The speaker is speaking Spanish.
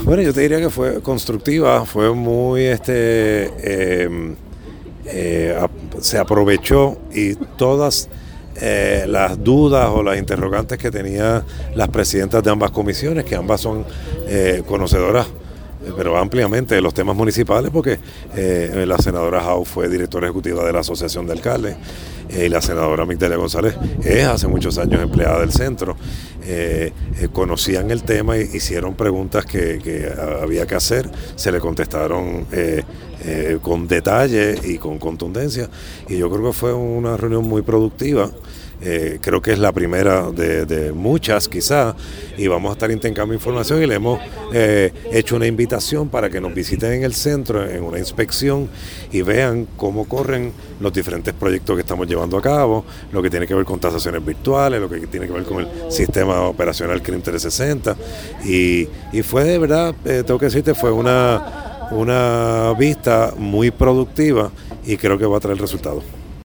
Bueno, yo te diría que fue constructiva, fue muy, se aprovechó y todas las dudas o las interrogantes que tenían las presidentas de ambas comisiones, que ambas son conocedoras pero ampliamente de los temas municipales, porque la senadora Jau fue directora ejecutiva de la Asociación de Alcaldes y la senadora Migdalia González es hace muchos años empleada del centro. Conocían el tema y hicieron preguntas que había que hacer, se le contestaron con detalle y con contundencia, y yo creo que fue una reunión muy productiva. Creo que es la primera de muchas quizás, y vamos a estar intercambiando información, y le hemos hecho una invitación para que nos visiten en el centro en una inspección y vean cómo corren los diferentes proyectos que estamos llevando a cabo, lo que tiene que ver con tasaciones virtuales, lo que tiene que ver con el sistema operacional CRIM 360, y fue de verdad, tengo que decirte, fue una vista muy productiva y creo que va a traer resultados.